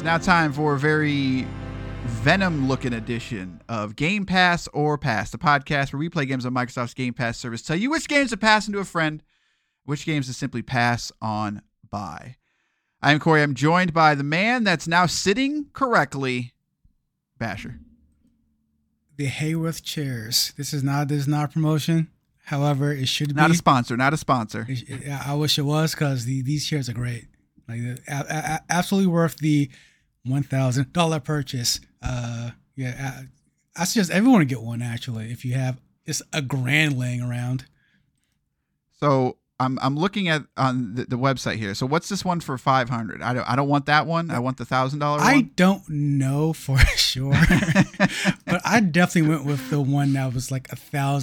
now time for a very Venom-looking edition of Game Pass or Pass, the podcast where we play games on Microsoft's Game Pass service, tell you which games to pass into a friend, which games to simply pass on by. I am Corey. I'm joined by the man that's now sitting correctly, Basher. The Hayworth chairs. This is not a promotion. However, it should be. Not a sponsor. I wish it was, because these chairs are great. Like absolutely worth the $1,000 purchase. I suggest everyone to get one, actually, if you have just a grand laying around. So I'm looking at on the website here. So what's this one for $500? I don't want that one. I want the $1,000 one. I don't know for sure, but I definitely went with the one that was like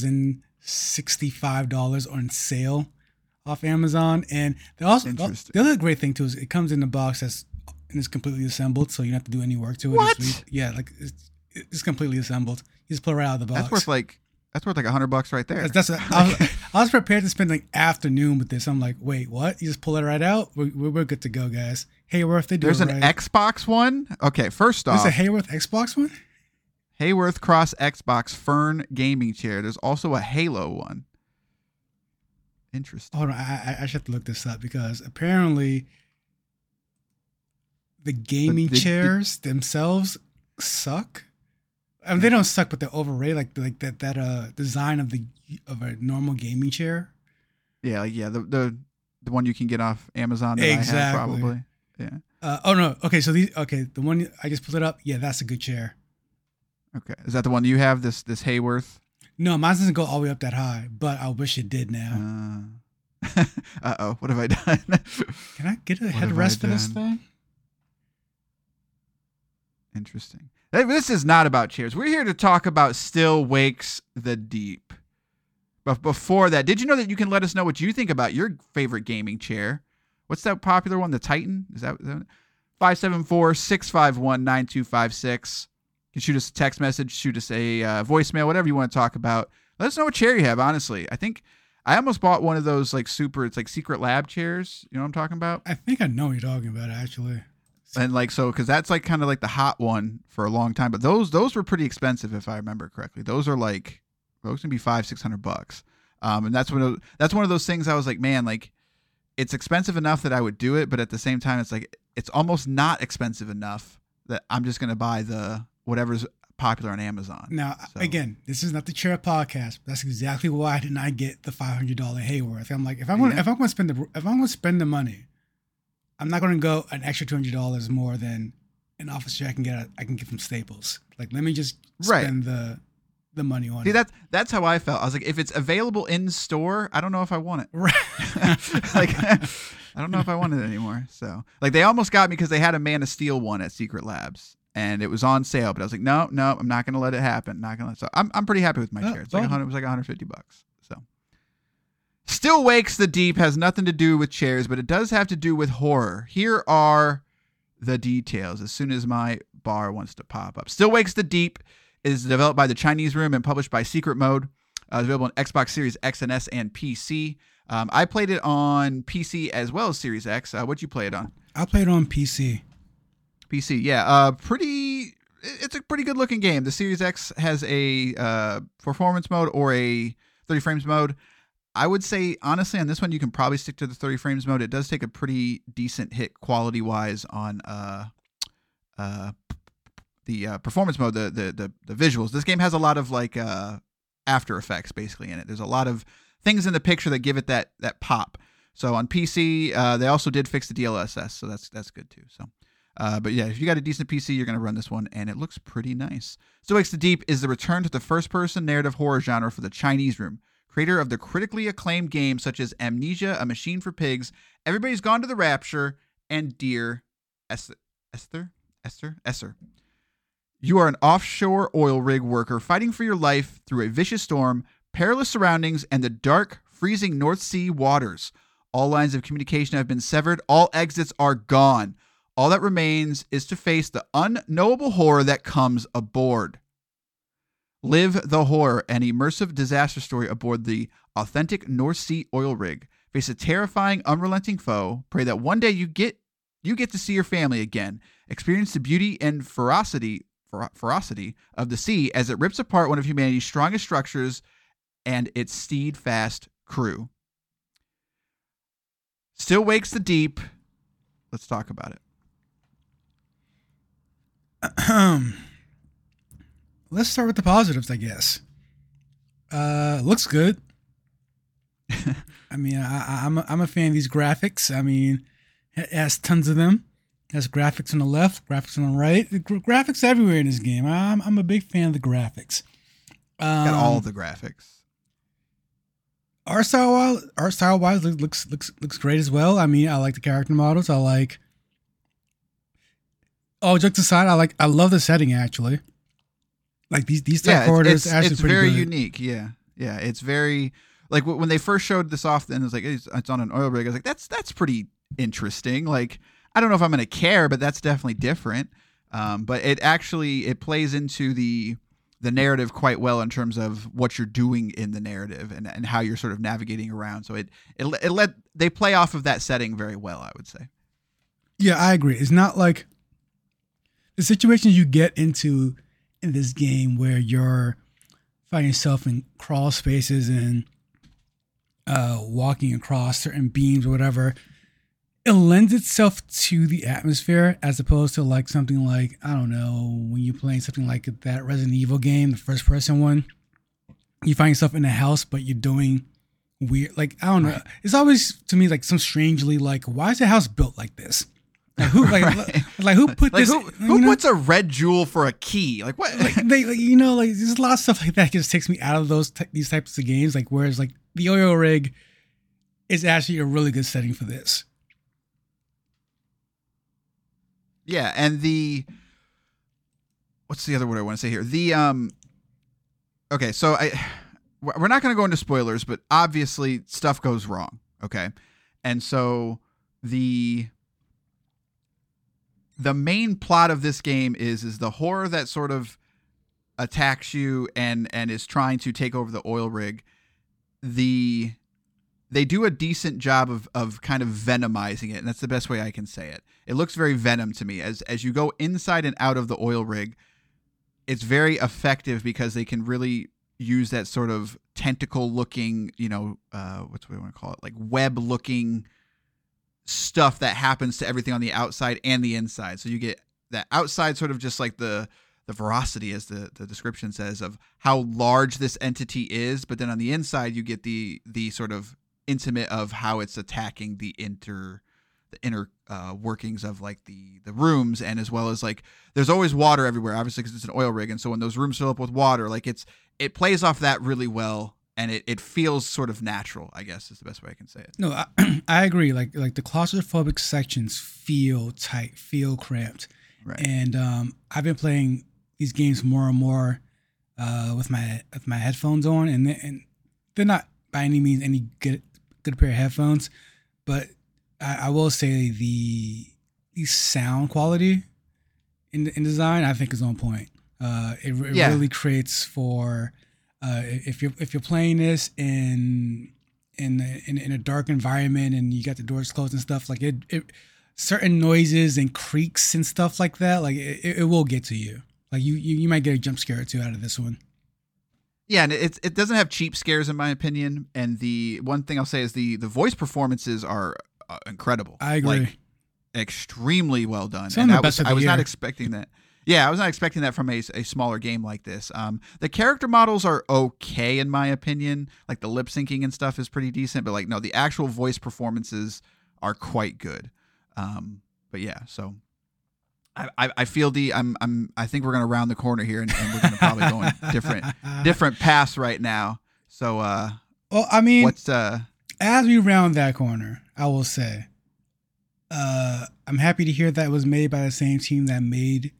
$1,065 on sale off Amazon. And the other great thing too is it comes in the box and it's completely assembled, so you don't have to do any work to it. What? Yeah, like it's completely assembled. You just pull it right out of the box. That's worth like $100 right there. I was prepared to spend like afternoon with this. I'm like, wait, what? You just pull it right out? We're good to go, guys. Hayworth, they do There's it right. an Xbox one. Okay, first off, there's a Hayworth Xbox one. Hayworth Cross Xbox Fern gaming chair. There's also a Halo one. Interesting. Hold on, I should have to look this up, because apparently the gaming chairs themselves suck. I mean, they don't suck, but they're overrated. Like that design of a normal gaming chair. Yeah, the one you can get off Amazon. That Exactly. I have, probably. Yeah. Oh no. Okay, so the one I just pulled it up. Yeah, that's a good chair. Okay, is that the one you have? This Hayworth? No, mine doesn't go all the way up that high, but I wish it did now. Uh-oh, what have I done? Can I get a headrest for this thing? Interesting. This is not about chairs. We're here to talk about Still Wakes the Deep. But before that, did you know that you can let us know what you think about your favorite gaming chair? What's that popular one? The Titan? Is that 574-651-9256. You can shoot us a text message, shoot us a voicemail, whatever you want to talk about. Let us know what chair you have, honestly. I think I almost bought one of those it's like Secret Lab chairs. You know what I'm talking about? I think I know what you're talking about, actually. And because that's like kind of like the hot one for a long time. But those were pretty expensive, if I remember correctly. Those can be $500-$600. And that's one of those things I was like, man, like it's expensive enough that I would do it, but at the same time, it's like it's almost not expensive enough that I'm just gonna buy the whatever's popular on Amazon. Now, again, this is not the chair podcast. But that's exactly why I did not get the $500 Hayworth. I'm like, if I'm going to spend the money, I'm not going to go an extra $200 more than an office chair I can get from Staples. Like, let me just spend the money on it. See, that's how I felt. I was like, if it's available in store, I don't know if I want it. Right. I don't know if I want it anymore. So, like, they almost got me because they had a Man of Steel one at Secret Labs, and it was on sale. But I was like, no, I'm not going to let it happen. So I'm pretty happy with my chair. It's like it was like $150. So, Still Wakes the Deep has nothing to do with chairs, but it does have to do with horror. Here are the details. As soon as my bar wants to pop up, Still Wakes the Deep is developed by the Chinese Room and published by Secret Mode. It's available on Xbox Series X and S and PC. I played it on PC as well as Series X. What'd you play it on? I played it on PC. PC, yeah. It's a pretty good looking game. The Series X has a performance mode or a 30 frames mode. I would say, honestly, on this one, you can probably stick to the 30 frames mode. It does take a pretty decent hit quality-wise on the performance mode, the visuals. This game has a lot of After Effects basically in it. There's a lot of things in the picture that give it that pop. So on PC, they also did fix the DLSS, so that's good too. So, but yeah, if you got a decent PC, you're gonna run this one, and it looks pretty nice. Still Wakes the Deep is the return to the first-person narrative horror genre for the Chinese Room, creator of the critically acclaimed games such as Amnesia: A Machine for Pigs, Everybody's Gone to the Rapture, and Dear Esther. You are an offshore oil rig worker fighting for your life through a vicious storm, perilous surroundings, and the dark, freezing North Sea waters. All lines of communication have been severed. All exits are gone. All that remains is to face the unknowable horror that comes aboard. Live the horror, an immersive disaster story aboard the authentic North Sea oil rig. Face a terrifying, unrelenting foe. Pray that one day you get You get to see your family again, experience the beauty and ferocity of the sea as it rips apart one of humanity's strongest structures and its steadfast crew. Still wakes the deep. Let's talk about it. Let's start with the positives, I guess. Looks good. I mean, I'm a fan of these graphics. I mean, it has tons of them. It has graphics on the left, graphics on the right. Graphics everywhere in this game. I'm a big fan of the graphics. Got all the graphics. Art style wise looks great as well. I mean, I like the character models. I like. Oh, jokes aside, I love the setting actually. Like these type corridors actually it's pretty very good. unique. Yeah, it's very like when they first showed this off, and it was like it's on an oil rig. I was like, that's pretty interesting. Like I don't know if I'm gonna care, but that's definitely different. But it plays into the narrative quite well in terms of what you're doing in the narrative and how you're sort of navigating around. So they play off of that setting very well, I would say. Yeah, I agree. It's not like the situations you get into in this game where you're finding yourself in crawl spaces and walking across certain beams or whatever. It lends itself to the atmosphere as opposed to like something like, I don't know, when you're playing something like that Resident Evil game, the first person one, you find yourself in a house, but you're doing weird, like, I don't know. Right. It's always to me like some strangely like, why is the house built like this? Like who, like who put like this? Who puts a red jewel for a key? Like what? Like there's a lot of stuff like that just takes me out of these types of games. Like whereas like the oil rig is actually a really good setting for this. Yeah, and what's the other word I want to say here? Okay, so we're not going to go into spoilers, but obviously stuff goes wrong, okay? And so the main plot of this game is the horror that sort of attacks you and is trying to take over the oil rig. They do a decent job of kind of venomizing it, and that's the best way I can say it. It looks very Venom to me. As you go inside and out of the oil rig, it's very effective because they can really use that sort of tentacle-looking, what's what we want to call it, like web-looking stuff that happens to everything on the outside and the inside. So you get that outside sort of just like the veracity, as the description says, of how large this entity is, but then on the inside you get the sort of intimate of how it's attacking the inner workings of like the rooms, and as well as like there's always water everywhere, obviously because it's an oil rig, and so when those rooms fill up with water, like it plays off that really well, and it feels sort of natural, I guess is the best way I can say it. No, I agree. Like the claustrophobic sections feel tight, feel cramped, right? And I've been playing these games more and more with my headphones on, and they're not by any means any good pair of headphones, but I will say the sound quality in design I think is on point. It really creates for if you're playing this in a dark environment and you got the doors closed and stuff, like it certain noises and creaks and stuff like that, like it will get to you. Like you might get a jump scare or two out of this one. Yeah, and it doesn't have cheap scares in my opinion. And the one thing I'll say is the voice performances are incredible. I agree. Like, extremely well done. Some and of the best of the I was year. not expecting that. Yeah, I was not expecting that from a smaller game like this. The character models are okay in my opinion. Like the lip syncing and stuff is pretty decent, but like no, the actual voice performances are quite good. But yeah, so I feel I think we're gonna round the corner here and we're gonna probably go in different paths right now. So well, I mean, what's as we round that corner, I will say, I'm happy to hear that it was made by the same team that made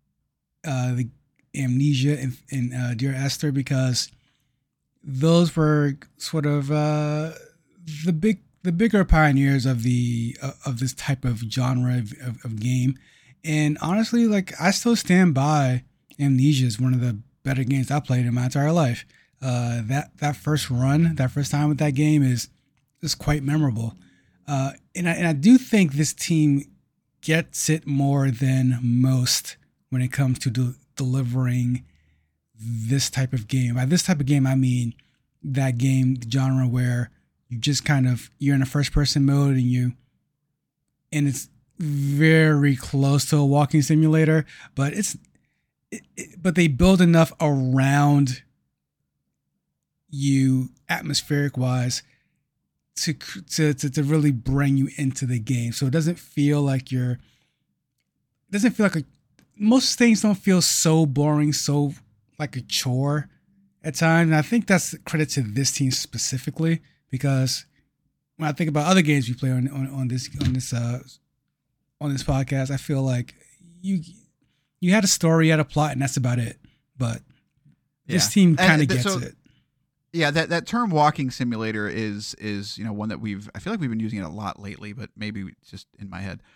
the Amnesia and Dear Esther, because those were sort of the bigger pioneers of this type of genre of game. And honestly, like I still stand by Amnesia as one of the better games I played in my entire life. That first time with that game is quite memorable. And I do think this team gets it more than most when it comes to delivering this type of game. By this type of game, I mean that game genre where you just you're in a first person mode and it's very close to a walking simulator, but but they build enough around you atmospheric wise to really bring you into the game. So it doesn't feel like most things don't feel so boring, so like a chore at times. And I think that's credit to this team specifically, because when I think about other games we play on this podcast, I feel like you had a story, you had a plot, and that's about it. But this team kind of gets it. Yeah, that term walking simulator is one that I feel like we've been using it a lot lately, but maybe it's just in my head.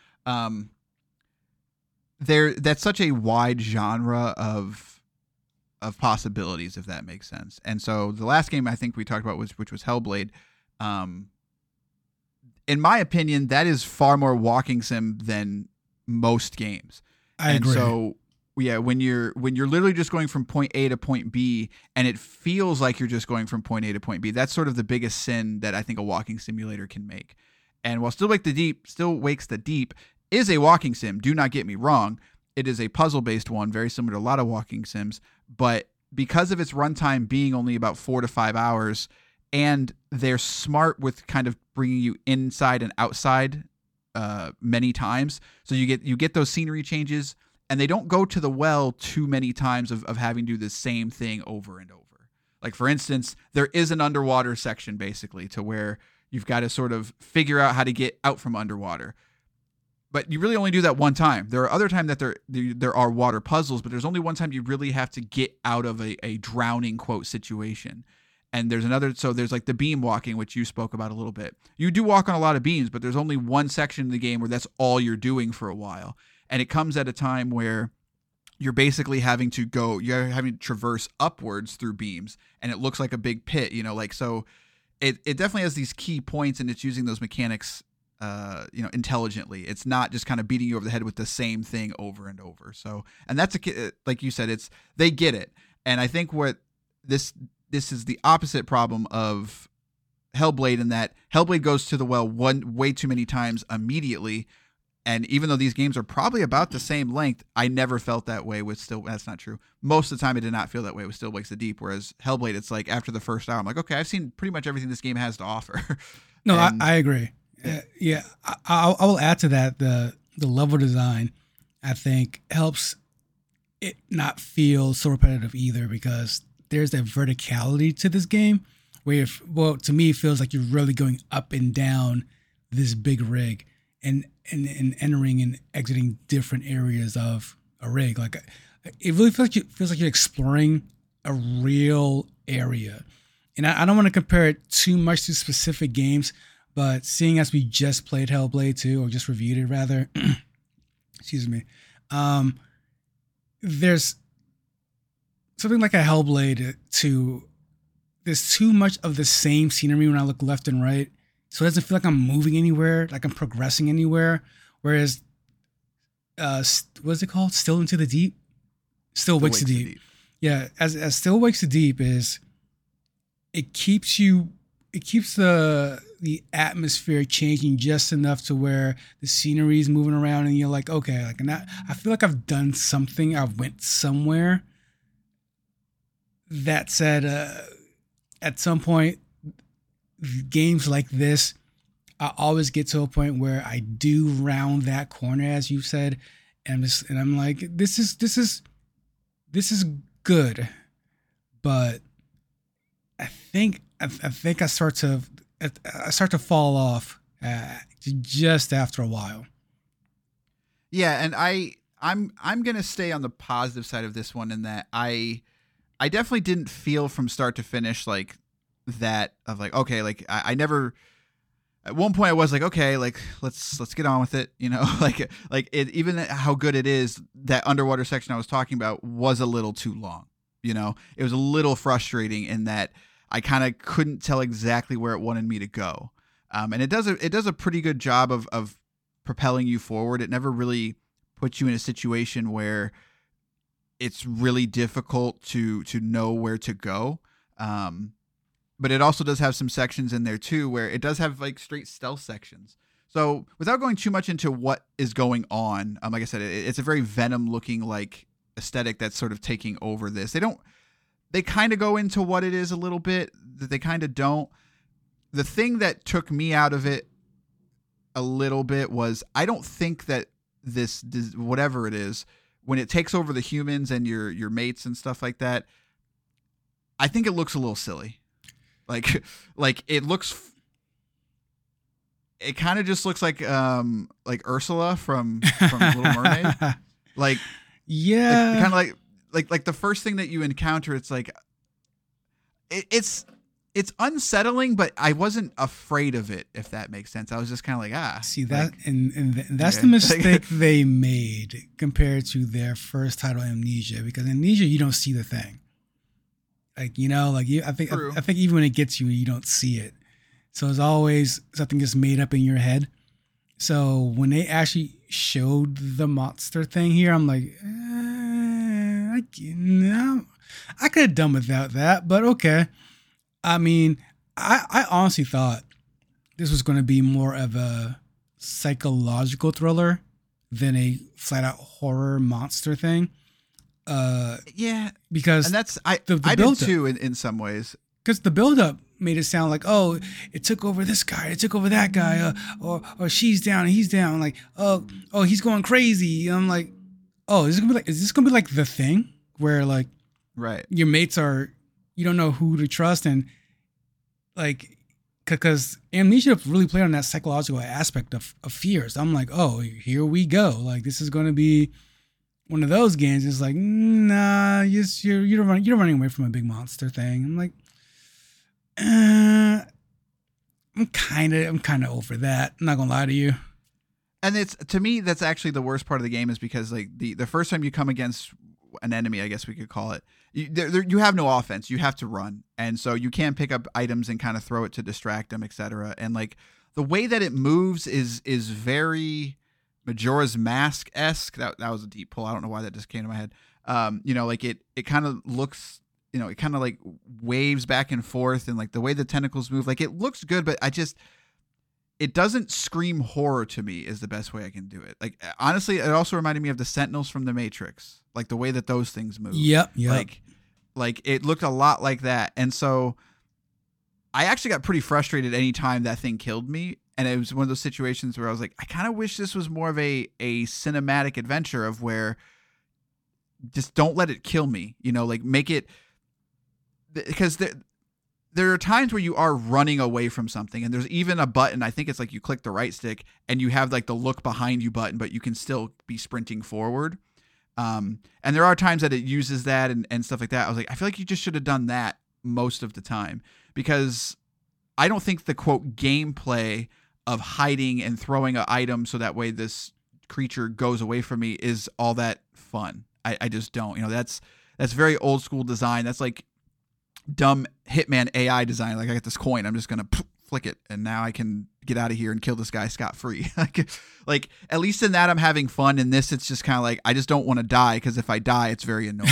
That's such a wide genre of possibilities, if that makes sense. And so the last game I think we talked about which was Hellblade. In my opinion, that is far more walking sim than most games. I agree. So yeah, when you're literally just going from point A to point B, and it feels like you're just going from point A to point B, that's sort of the biggest sin that I think a walking simulator can make. And while Still Wakes the Deep is a walking sim, do not get me wrong, it is a puzzle-based one, very similar to a lot of walking sims, but because of its runtime being only about 4 to 5 hours, and they're smart with kind of bringing you inside and outside many times, so you get those scenery changes, and they don't go to the well too many times of having to do the same thing over and over. Like, for instance, there is an underwater section, basically, to where you've got to sort of figure out how to get out from underwater. But you really only do that one time. There are other times that there are water puzzles, but there's only one time you really have to get out of a drowning, quote, situation. And there's like the beam walking, which you spoke about a little bit. You do walk on a lot of beams, but there's only one section in the game where that's all you're doing for a while. And it comes at a time where you're basically having to traverse upwards through beams, and it looks like a big pit, so it definitely has these key points, and it's using those mechanics intelligently. It's not just kind of beating you over the head with the same thing over and over. So, and that's like you said, they get it. And I think what this is the opposite problem of Hellblade, in that Hellblade goes to the well way too many times immediately. And even though these games are probably about the same length, I never felt that way with that's not true. Most of the time I did not feel that way with Still Wakes the Deep. Whereas Hellblade, it's like after the first hour, I'm like, okay, I've seen pretty much everything this game has to offer. No, I agree. Yeah, I will add to that the level design, I think, helps it not feel so repetitive either, because there's that verticality to this game where, to me, it feels like you're really going up and down this big rig and entering and exiting different areas of a rig. Like, it really feels like you're exploring a real area. And I don't want to compare it too much to specific games, but seeing as we just played Hellblade 2, or just reviewed it rather, excuse me, there's something like a Hellblade 2. There's too much of the same scenery when I look left and right, so it doesn't feel like I'm moving anywhere, like I'm progressing anywhere. Whereas, what's it called? Still Into the Deep? Still Wakes the Deep. Yeah, as Still Wakes the Deep is, it keeps the atmosphere changing just enough to where the scenery is moving around, and you're like, okay, like, and I feel like I've done something. I went somewhere. That said, at some point, games like this, I always get to a point where I do round that corner, as you said, and I'm like, this is good, but I think I start to fall off just after a while. Yeah, and I'm gonna stay on the positive side of this one, in that I definitely didn't feel from start to finish like that of like, okay, like I never. At one point I was like, okay, like let's get on with it, like it, even how good it is, that underwater section I was talking about was a little too long. It was a little frustrating in that I kind of couldn't tell exactly where it wanted me to go. And it does a pretty good job of propelling you forward. It never really puts you in a situation where it's really difficult to know where to go. But it also does have some sections in there too where it does have like straight stealth sections. So without going too much into what is going on, like I said, it's a very Venom looking like aesthetic that's sort of taking over this. They kind of go into what it is a little bit, that they kind of don't. The thing that took me out of it a little bit was I don't think that this whatever it is, when it takes over the humans and your mates and stuff like that, I think it looks a little silly. Like it kind of just looks like Ursula from Little Mermaid. Like, yeah, kind of like the first thing that you encounter, it's like it's unsettling, but I wasn't afraid of it, if that makes sense. I was just kind of like, see that, and that's the mistake they made compared to their first title, Amnesia, because Amnesia, you don't see the thing. Like, you know, like I think even when it gets you, you don't see it. So it's always something just made up in your head. So when they actually showed the monster thing here, I'm like, I could have done without that, but okay. I mean, I honestly thought this was going to be more of a psychological thriller than a flat out horror monster thing. Yeah, because and that's I did too in some ways. Because the buildup made it sound like, oh, it took over this guy, it took over that guy, or she's down and he's down, like, oh, he's going crazy. And I'm like, oh, is this gonna be like The Thing, where like, right, your mates you don't know who to trust, and like, because Amnesia really played on that psychological aspect of fears. I'm like, oh, here we go, like this is gonna be one of those games. It's like, nah, you're running away from a big monster thing. I'm like, I'm kind of over that. I'm not gonna lie to you. And to me, that's actually the worst part of the game, is because like the first time you come against an enemy, I guess we could call it, you have no offense. You have to run, and so you can pick up items and kind of throw it to distract them, etc. And like the way that it moves is very Majora's Mask-esque. That was a deep pull. I don't know why that just came to my head. You know, like it kind of looks, you know, it kind of like waves back and forth, and like the way the tentacles move, like it looks good, but it doesn't scream horror to me is the best way I can do it. Like, honestly, it also reminded me of the Sentinels from the Matrix, like the way that those things move. Yep. Like it looked a lot like that. And so I actually got pretty frustrated anytime that thing killed me. And it was one of those situations where I was like, I kind of wish this was more of a cinematic adventure of where just don't let it kill me, you know, like make it, because there are times where you are running away from something, and there's even a button, I think it's like you click the right stick and you have like the look behind you button, but you can still be sprinting forward. And there are times that it uses that and stuff like that. I was like, I feel like you just should have done that most of the time, because I don't think the quote gameplay of hiding and throwing an item so that way this creature goes away from me is all that fun. I just don't, you know, that's very old school design. That's like dumb Hitman AI design. Like, I got this coin, I'm just gonna flick it, and now I can get out of here and kill this guy scot-free. like at least in that I'm having fun. In this, it's just kind of like, I just don't want to die, because if I die, it's very annoying.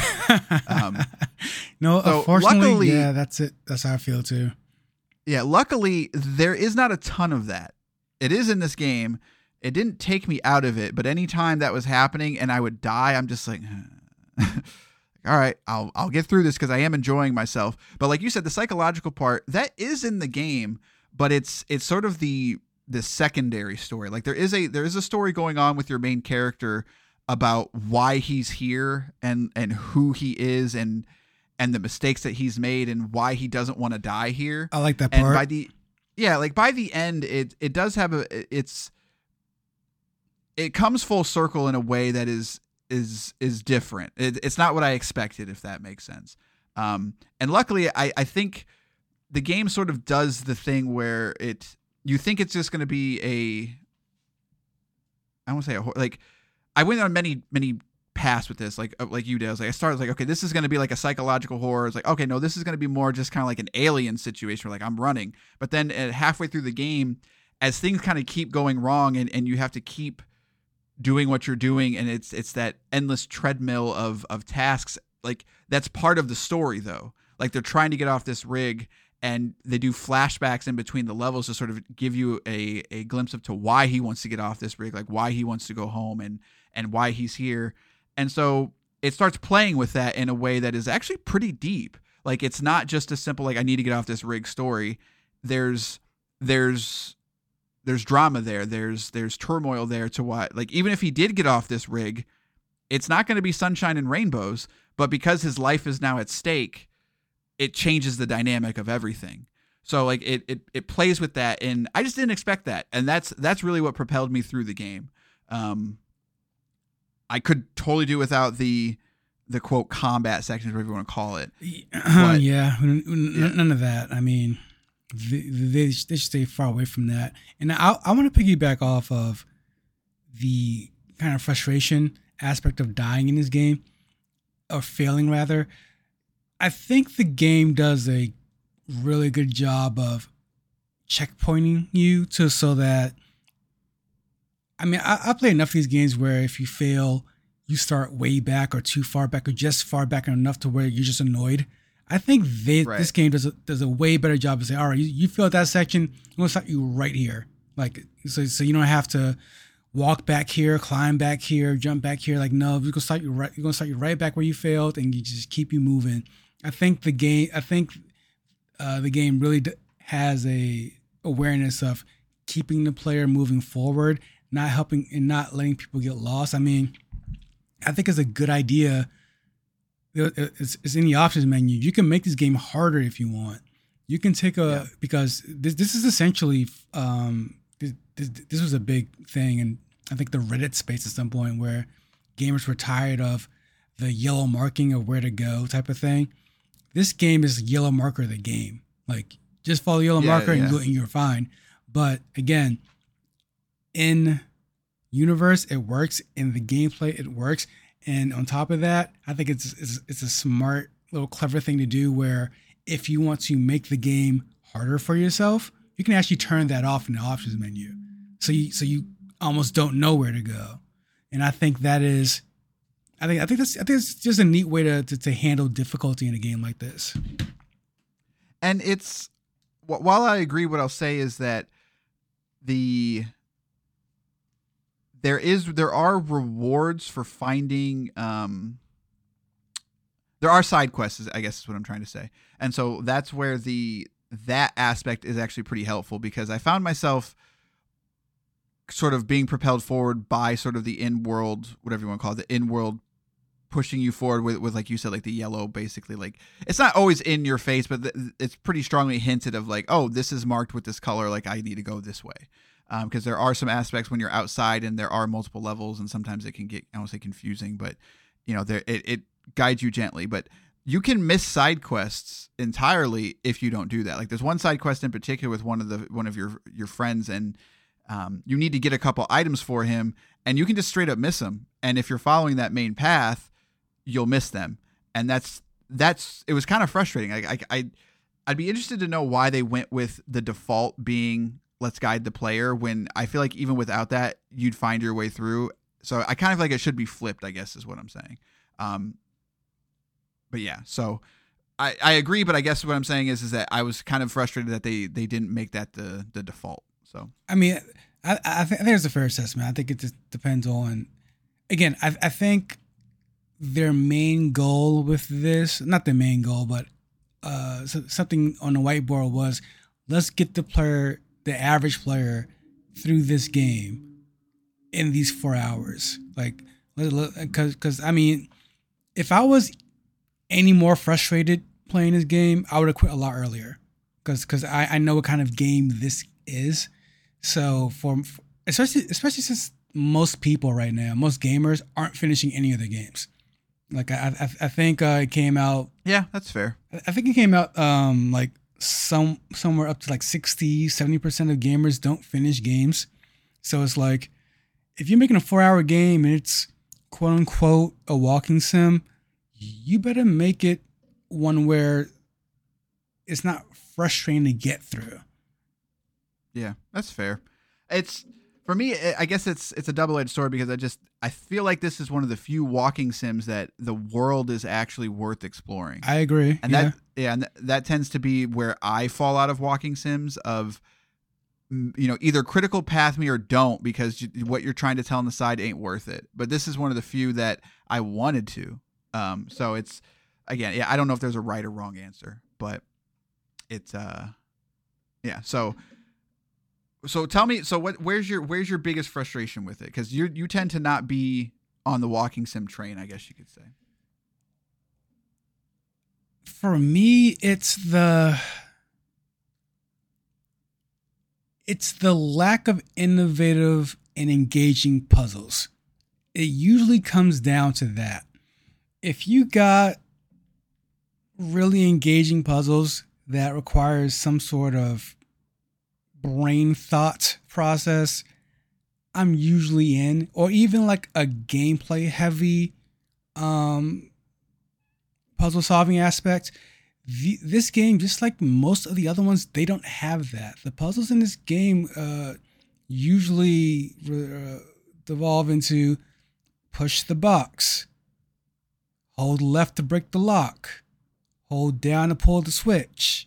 No, so unfortunately, luckily, yeah, that's it. That's how I feel too. Yeah, luckily there is not a ton of that. It is in this game. It didn't take me out of it, but anytime that was happening and I would die, I'm just like, all right, I'll get through this, because I am enjoying myself. But like you said, the psychological part, that is in the game, but it's sort of the secondary story. Like there is a story going on with your main character about why he's here and who he is and the mistakes that he's made and why he doesn't want to die here. I like that part. And by the end, it does have it comes full circle in a way that is different. It's not what I expected, if that makes sense. And luckily, I think the game sort of does the thing where you think it's just going to be I won't say like, I went on many paths with this, like you did. I started like, okay, this is going to be like a psychological horror. It's like, okay, no, this is going to be more just kind of like an Alien situation where like I'm running. But then halfway through the game, as things kind of keep going wrong and you have to keep doing what you're doing, and it's that endless treadmill of tasks. Like, that's part of the story though. Like, they're trying to get off this rig, and they do flashbacks in between the levels to sort of give you a glimpse of to why he wants to get off this rig, like why he wants to go home and why he's here. And so it starts playing with that in a way that is actually pretty deep. Like, it's not just a simple, like, I need to get off this rig story. There's drama there. There's turmoil there to why, like, even if he did get off this rig, it's not going to be sunshine and rainbows, but because his life is now at stake, it changes the dynamic of everything. So like it plays with that, and I just didn't expect that. And that's really what propelled me through the game. I could totally do without the quote combat sections, whatever you want to call it. But, none of that. I mean, they should stay far away from that. And I want to piggyback off of the kind of frustration aspect of dying in this game, or failing rather. I think the game does a really good job of checkpointing you so that, I mean, I play enough of these games where if you fail, you start way back or too far back or just far back enough to where you're just annoyed. I think this game does a way better job of saying, all right, you failed that section, I'm going to start you right here. Like, so you don't have to walk back here, climb back here, jump back here. Like, no, we're going to start you right back where you failed, and you just keep you moving. I think the game really has a awareness of keeping the player moving forward, not helping and not letting people get lost. I mean, I think it's a good idea. It's in the options menu. You can make this game harder if you want. You can take because this is essentially this was a big thing, and I think the Reddit space at some point where gamers were tired of the yellow marking of where to go type of thing. This game is yellow marker the game. Like, just follow yellow marker and you're fine. But again, in universe it works, in the gameplay it works, and on top of that, I think it's a smart little clever thing to do where if you want to make the game harder for yourself, you can actually turn that off in the options menu. So you almost don't know where to go. And I think that is I think it's just a neat way to handle difficulty in a game like this. And it's, while I agree, what I'll say is that there are rewards for finding, there are side quests, I guess is what I'm trying to say. And so that's where that aspect is actually pretty helpful, because I found myself sort of being propelled forward by sort of the in-world, whatever you want to call it, the in-world pushing you forward with like you said, like the yellow, basically. Like, it's not always in your face, but it's pretty strongly hinted of like, oh, this is marked with this color, like I need to go this way. Because there are some aspects when you're outside and there are multiple levels, and sometimes it can get, I won't say confusing, but you know, it guides you gently. But you can miss side quests entirely if you don't do that. Like, there's one side quest in particular with one of your friends, and you need to get a couple items for him, and you can just straight up miss them. And if you're following that main path, you'll miss them. And it was kind of frustrating. I'd be interested to know why they went with the default being let's guide the player, when I feel like even without that, you'd find your way through. So I kind of like it should be flipped, I guess is what I'm saying. But yeah, so I agree, but I guess what I'm saying is that I was kind of frustrated that they didn't make that the default. So, I mean, I think it's a fair assessment. I think it just depends on, again, I think their main goal with this, not the main goal, but something on the whiteboard was, let's get the average player through this game in these 4 hours. Like, because I mean, if I was any more frustrated playing this game, I would have quit a lot earlier, because I know what kind of game this is. So especially since most people right now, most gamers aren't finishing any of their games. Like I think it came out. Yeah, that's fair. I think it came out like somewhere up to like 60-70% of gamers don't finish games. So it's like, if you're making a 4-hour game and it's quote unquote a walking sim, you better make it one where it's not frustrating to get through. Yeah, that's fair. It's for me. I guess it's a double-edged sword because I feel like this is one of the few walking sims that the world is actually worth exploring. I agree. And that tends to be where I fall out of walking sims of, either critical path me or don't, because what you're trying to tell on the side ain't worth it. But this is one of the few that I wanted to. So it's, again, yeah, I don't know if there's a right or wrong answer, but it's, yeah. So tell me, where's your biggest frustration with it? Because you tend to not be on the walking sim train, I guess you could say. For me, it's the lack of innovative and engaging puzzles. It usually comes down to that. If you got really engaging puzzles that requires some sort of brain thought process, I'm usually in. Or even like a gameplay heavy puzzle solving aspect. This game, just like most of the other ones, they don't have that. The puzzles in this game usually devolve into push the box, hold left to break the lock, hold down to pull the switch,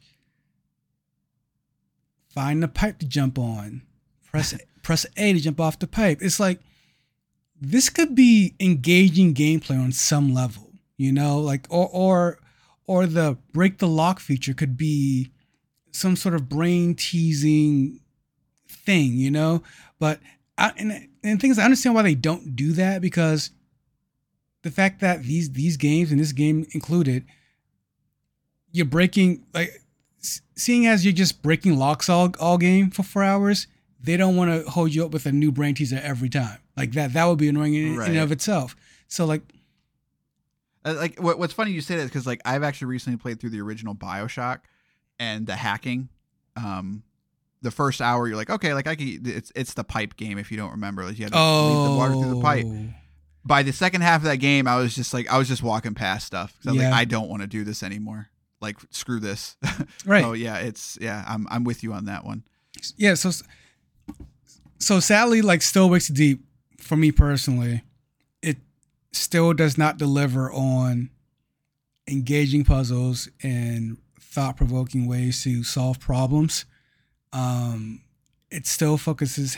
find the pipe to jump on, press A to jump off the pipe. It's like, this could be engaging gameplay on some level, like, or the break the lock feature could be some sort of brain teasing thing, but and the thing is, I understand why they don't do that, because the fact that these games, and this game included, you're breaking, like, seeing as you're just breaking locks all game for 4 hours, they don't want to hold you up with a new brain teaser every time. Like that would be annoying in and of itself. So like what's funny you say that, because like I've actually recently played through the original BioShock, and the hacking, the first hour you're like, okay, like it's the pipe game, if you don't remember, like you had to lead the water through the pipe. By the second half of that game, I was just walking past stuff. I was like, I don't want to do this anymore. Like, screw this. Right. So I'm with you on that one. Yeah. So sadly, like Still Wakes Deep, for me personally, it still does not deliver on engaging puzzles and thought-provoking ways to solve problems. It still focuses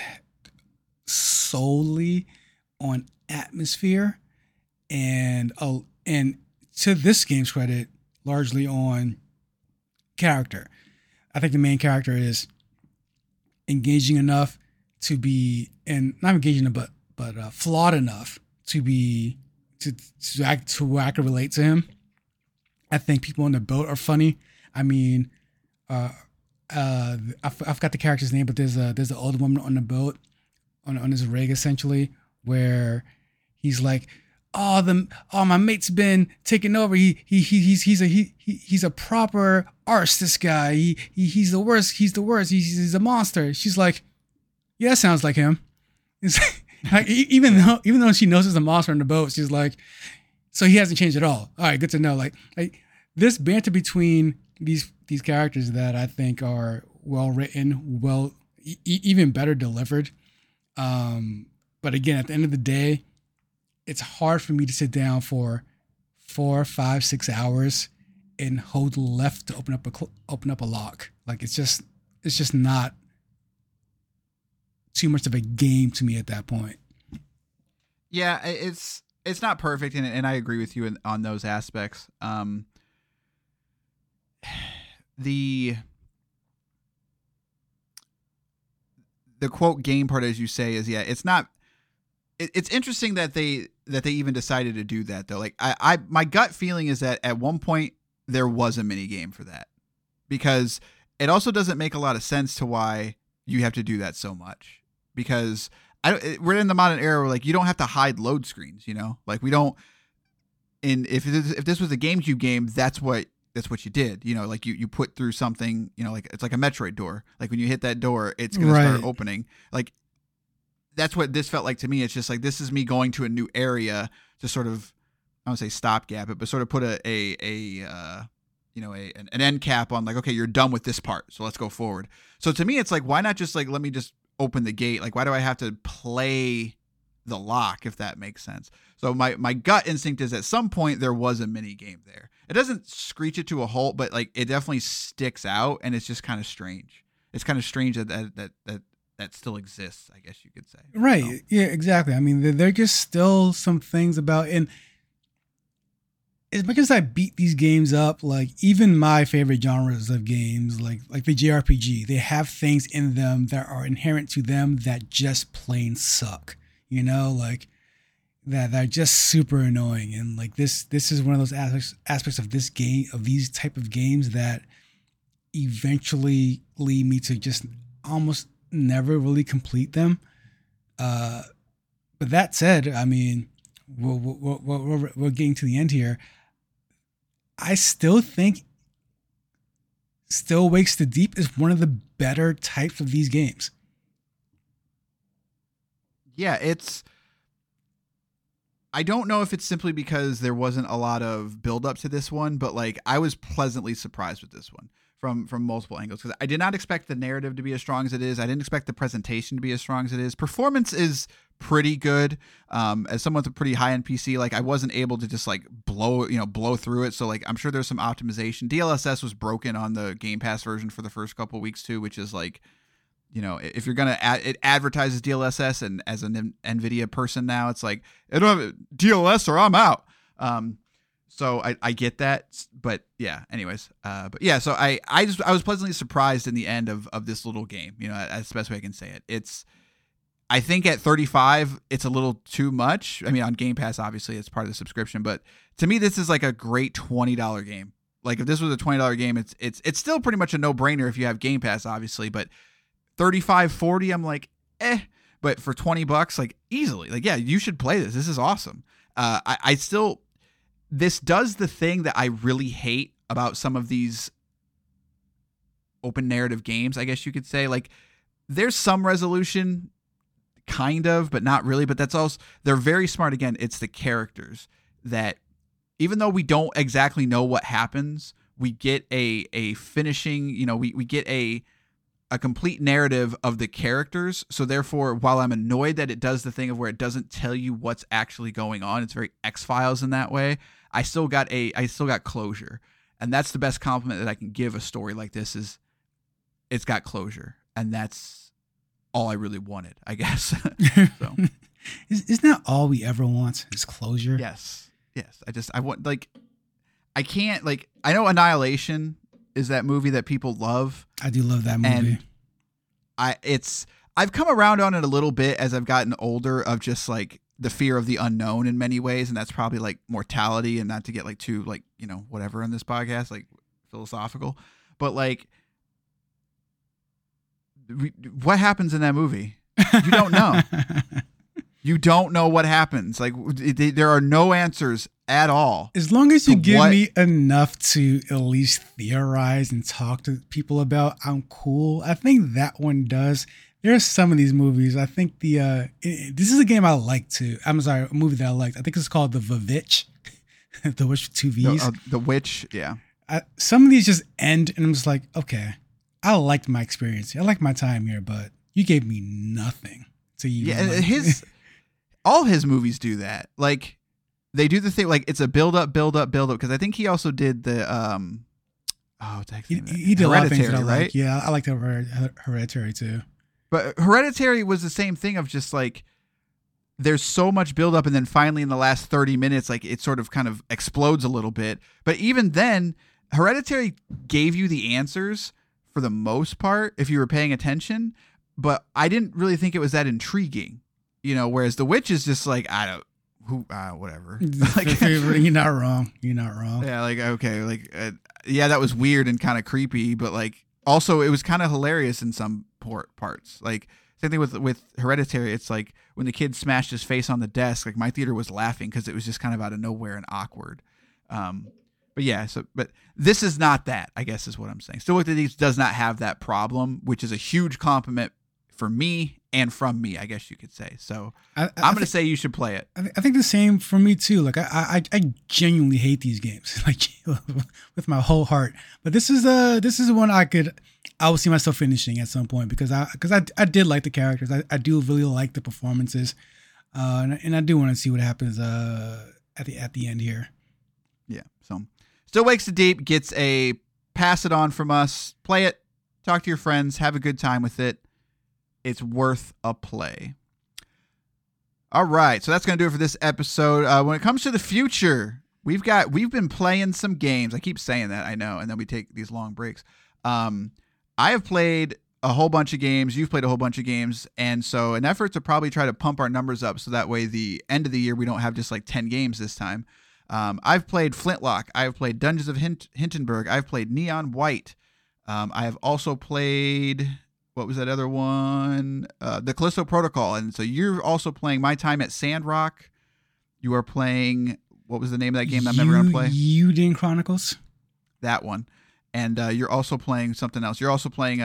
solely on atmosphere, and to this game's credit, largely on character. I think the main character is engaging enough to be, and not engaging enough, but flawed enough to be to I can relate to him. I think people on the boat are funny. I mean, I forgot the character's name, but there's an older woman on the boat on his rig, essentially, where he's like, my mate's been taken over. He's a proper arse. This guy, he's the worst. He's the worst. He's a monster. She's like, yeah, that sounds like him. It's like, even though she knows there's a monster on the boat, she's like, so he hasn't changed at all. All right, good to know. Like this banter between these characters that I think are well written, even better delivered. But again, at the end of the day, it's hard for me to sit down for 4, 5, 6 hours and hold left to open up a lock. Like it's just not too much of a game to me at that point. Yeah, it's not perfect, and I agree with you on those aspects. The quote game part, as you say, is it's not. It's interesting that they even decided to do that, though. Like my gut feeling is that at one point there was a mini game for that, because it also doesn't make a lot of sense to why you have to do that so much, because we're in the modern era where like you don't have to hide load screens, like we don't. And if this was a GameCube game, that's what you did, like you put through something, like it's like a Metroid door. Like when you hit that door, it's going to start opening. Like that's what this felt like to me. It's just like, this is me going to a new area to sort of, I don't say stopgap it, but sort of put a an end cap on like, okay, you're done with this part, so let's go forward. So to me, it's like, why not just like, let me just open the gate? Like, why do I have to play the lock, if that makes sense? So my gut instinct is at some point there was a mini game there. It doesn't screech it to a halt, but like it definitely sticks out, and it's just kind of strange. It's kind of strange that still exists, I guess you could say. Right. So. Yeah, exactly. I mean, there are just still some things about, and as much as I beat these games up, like even my favorite genres of games, like the JRPG, they have things in them that are inherent to them that just plain suck, like that are just super annoying. And like this is one of those aspects of this game, of these type of games, that eventually lead me to just almost never really complete them. But that said, I mean, we're getting to the end here. I still think Still Wakes the Deep is one of the better types of these games. Yeah, I don't know if it's simply because there wasn't a lot of build up to this one, but like I was pleasantly surprised with this one from multiple angles, because I did not expect the narrative to be as strong as it is. I didn't expect the presentation to be as strong as it is. Performance is pretty good. As someone with a pretty high end PC, like I wasn't able to just like blow through it. So like I'm sure there's some optimization. DLSS was broken on the Game Pass version for the first couple of weeks too, which is like, if you're gonna it advertises DLSS, and as an NVIDIA person now, it's like, I don't have DLSS or I'm out. So I get that, but yeah. Anyways, but yeah. So I was pleasantly surprised in the end of this little game. That's the best way I can say it. I think at $35, it's a little too much. I mean, on Game Pass, obviously, it's part of the subscription, but to me, this is like a great $20 game. Like if this was a $20 game, it's still pretty much a no brainer if you have Game Pass, obviously, but $35, $40, I'm like, but for $20, like easily, like, yeah, you should play this. This is awesome. This does the thing that I really hate about some of these open narrative games, I guess you could say. Like there's some resolution kind of, but not really, but that's also, they're very smart. Again, it's the characters that, even though we don't exactly know what happens, we get a finishing, we get a complete narrative of the characters. So therefore, while I'm annoyed that it does the thing of where it doesn't tell you what's actually going on, it's very X-Files in that way, I still got closure. And that's the best compliment that I can give a story like this, is it's got closure. And that's all I really wanted, I guess. So isn't that all we ever want, is closure? Yes. I want, like, I can't, like, I know Annihilation is that movie that people love. I do love that movie. And I've come around on it a little bit as I've gotten older, of just like the fear of the unknown in many ways. And that's probably like mortality, and not to get like too like, whatever in this podcast, like philosophical, but like what happens in that movie? You don't know. You don't know what happens. Like there are no answers at all. As long as you give me enough to at least theorize and talk to people about, I'm cool. I think that one does. There are some of these movies. I think this is a game I like too. I'm sorry, a movie that I liked. I think it's called The Witch. The Witch with two V's. The Witch, yeah. Some of these just end, and I'm just like, okay, I liked my experience. I liked my time here, but you gave me nothing to even. Yeah, all his movies do that. Like they do the thing, like it's a build up, because I think he also did the he did a lot of things that I like. Right? Yeah, I like Hereditary too. But Hereditary was the same thing of just like, there's so much build up, and then finally in the last 30 minutes, like it sort of kind of explodes a little bit. But even then, Hereditary gave you the answers for the most part if you were paying attention. But I didn't really think it was that intriguing, whereas The Witch is just like, whatever. Like, you're not wrong. Yeah. Like, okay. Like, yeah, that was weird and kind of creepy, but like, also it was kind of hilarious in some parts. Like same thing with Hereditary. It's like when the kid smashed his face on the desk, like my theater was laughing because it was just kind of out of nowhere and awkward. But yeah, but this is not that, I guess is what I'm saying. Still Wakes the Deep does not have that problem, which is a huge compliment for me and from me, I guess you could say. So I'm going to say you should play it. I think the same for me too. Like I genuinely hate these games, like with my whole heart. But this is one I will see myself finishing at some point because I did like the characters. I do really like the performances, and I do want to see what happens at the end here. Yeah. So Still Wakes the Deep gets a pass it on from us. Play it. Talk to your friends. Have a good time with it. It's worth a play. All right, so that's going to do it for this episode. When it comes to the future, we've been playing some games. I keep saying that, I know, and then we take these long breaks. I have played a whole bunch of games. You've played a whole bunch of games, and so an effort to probably try to pump our numbers up so that way the end of the year we don't have just like 10 games this time. I've played Flintlock. I've played Dungeons of Hindenburg. I've played Neon White. I have also played... What was that other one? The Callisto Protocol. And so you're also playing My Time at Sandrock. You are playing, what was the name of that game I'm never going to play? Eiyuden Chronicles. That one. And you're also playing something else. You're also playing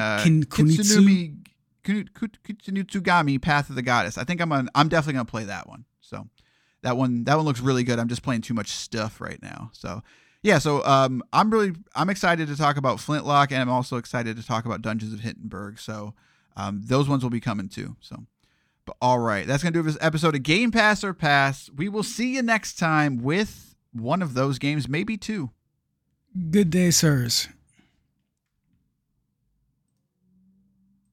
Kutsunutsugami, Path of the Goddess. I think I'm definitely going to play that one. So that one looks really good. I'm just playing too much stuff right now. So yeah, so I'm excited to talk about Flintlock, and I'm also excited to talk about Dungeons of Hindenburg. So those ones will be coming too. So, but all right, that's gonna do it for this episode of Game Pass or Pass. We will see you next time with one of those games, maybe two. Good day, sirs.